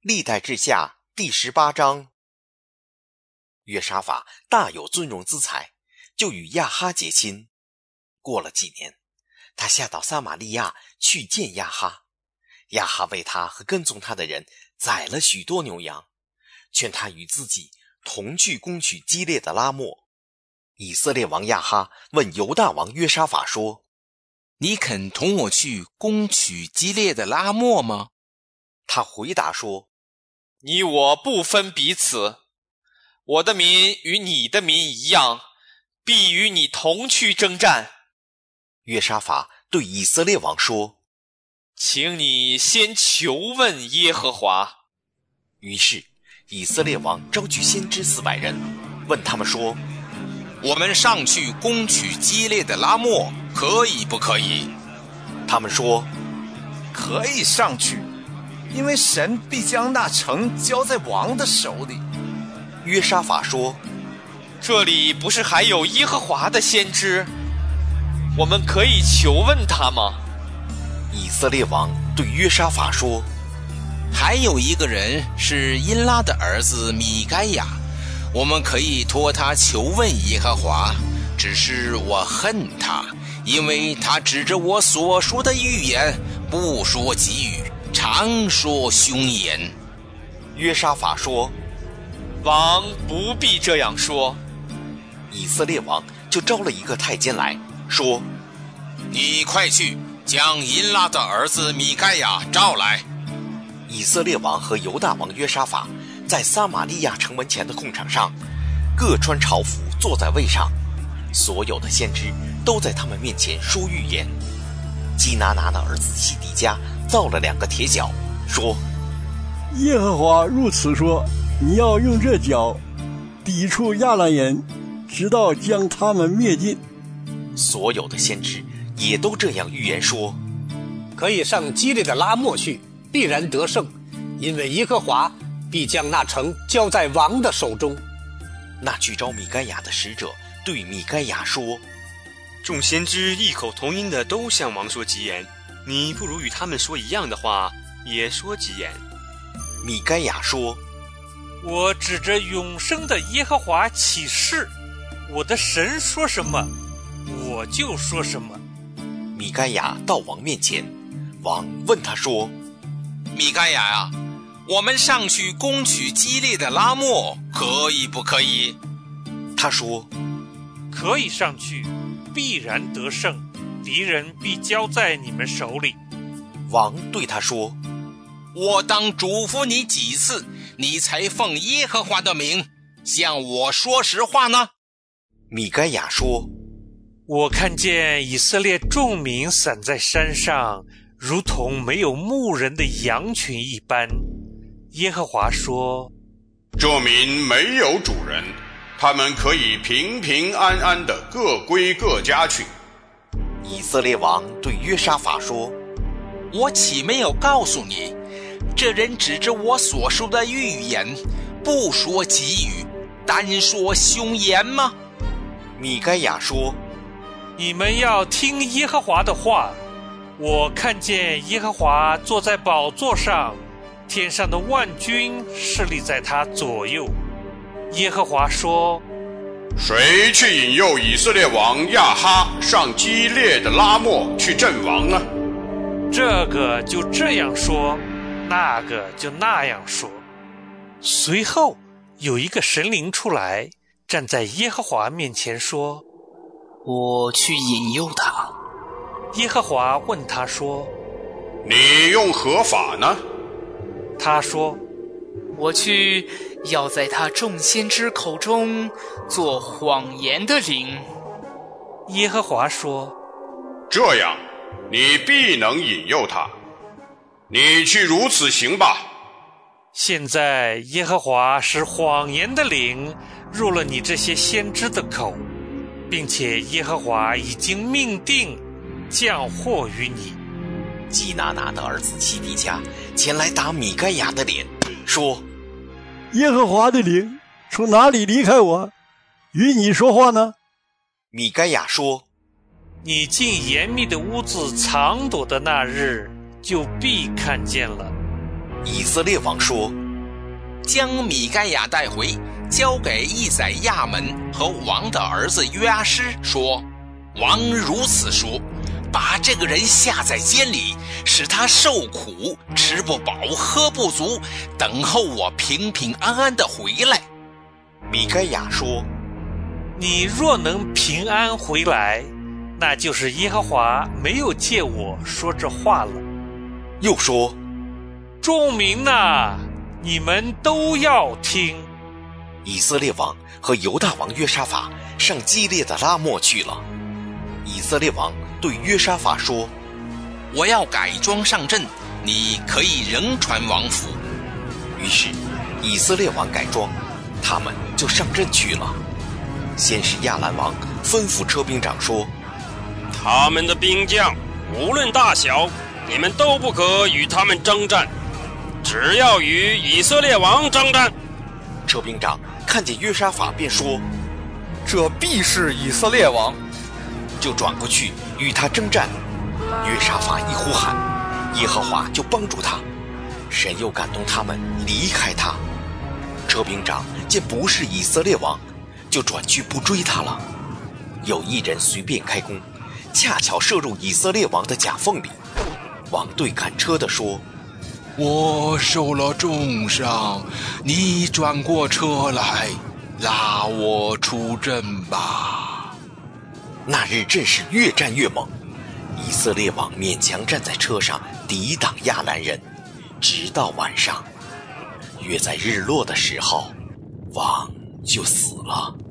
历代志下第18章。约沙法大有尊荣资财，就与亚哈结亲。过了几年，他下到撒玛利亚去见亚哈。亚哈为他和跟从他的人宰了许多牛羊，劝他与自己同去攻取基列的拉末。以色列王亚哈问犹大王约沙法说： 你肯同我去攻取基列的拉末吗？ 他回答说： 你我不分彼此，我的民与你的民一样，必与你同去征战。 约沙法对以色列王说： 请你先求问耶和华。 于是以色列王召集先知400人，问他们说： 我们上去攻取基列的拉末，可以不可以？ 他们说： 可以上去，因为神必将那城交在王的手里。 约沙法说： 这里不是还有耶和华的先知，我们可以求问他吗？ 以色列王对约沙法说： 还有一个人是因拉的儿子米该亚，我们可以托他求问耶和华，只是我恨他，因为他指着我所说的预言不说给予，常说凶言。 约沙法说： 王不必这样说。 以色列王就招了一个太监来说： 你快去将因拉的儿子米该亚召来。 以色列王和犹大王约沙法在撒玛利亚城门前的空场上，各穿朝服坐在位上，所有的先知都在他们面前说预言。基拿拿的儿子西底家造了2个铁脚，说： 耶和华如此说，你要用这脚抵触亚兰人，直到将他们灭尽。 所有的先知也都这样预言说： 可以上基列的拉末去，必然得胜，因为耶和华必将那城交在王的手中。 那去招米该亚的使者对米该亚说： 众先知异口同音的都向王说吉言，你不如与他们说一样的话，也说吉言。 米该亚说： 我指着永生的耶和华起誓，我的神说什么，我就说什么。 米该亚到王面前，王问他说： 米该亚啊，我们上去攻取基列的拉末，可以不可以？ 他说： 可以上去，必然得胜，敌人必交在你们手里。 王对他说： 我当嘱咐你几次，你才奉耶和华的名向我说实话呢？ 米该亚说： 我看见以色列众民散在山上，如同没有牧人的羊群一般。耶和华说： 众民没有主人，他们可以平平安安地各归各家去。 以色列王对约沙法说： 我岂没有告诉你，这人指着我所说的预言不说给予，单说凶言吗？ 米该亚说： 你们要听耶和华的话。我看见耶和华坐在宝座上，天上的万军侍立在他左右。耶和华说： 谁去引诱以色列王亚哈上基列的拉末去阵亡呢？ 这个就这样说，那个就那样说。随后有一个神灵出来，站在耶和华面前说： 我去引诱他。 耶和华问他说： 你用何法呢？ 他说： 我去要在他众先知口中做谎言的灵。 耶和华说： 这样你必能引诱他，你去如此行吧。 现在耶和华使谎言的灵入了你这些先知的口，并且耶和华已经命定降祸于你。 基拿拿的儿子西底家前来打米该亚的脸，说： 耶和华的灵从哪里离开我，与你说话呢？ 米该亚说： 你进严密的屋子藏躲的那日，就必看见了。 以色列王说： 将米该亚带回，交给以宰亚门和王的儿子约阿施，说：王如此说，把这个人下在监里，使他受苦，吃不饱，喝不足，等候我平平安安的回来。 米该亚说： 你若能平安回来，那就是耶和华没有借我说这话了。 又说： 众民哪，你们都要听。 以色列王和犹大王约沙法上基列的拉末去了。以色列王对约沙法说： 我要改装上阵，你可以仍传王府。 于是以色列王改装，他们就上阵去了。先是亚兰王吩咐车兵长说： 他们的兵将无论大小，你们都不可与他们征战，只要与以色列王征战。 车兵长看见约沙法便说： 这必是以色列王， 就转过去与他征战。约沙法一呼喊，耶和华就帮助他，神又感动他们离开他。车兵长见不是以色列王，就转去不追他了。有一人随便开弓，恰巧射入以色列王的甲缝里。王对赶车的说： 我受了重伤，你转过车来，拉我出阵吧。 那日阵势越战越猛，以色列王勉强站在车上抵挡亚兰人，直到晚上。约在日落的时候，王就死了。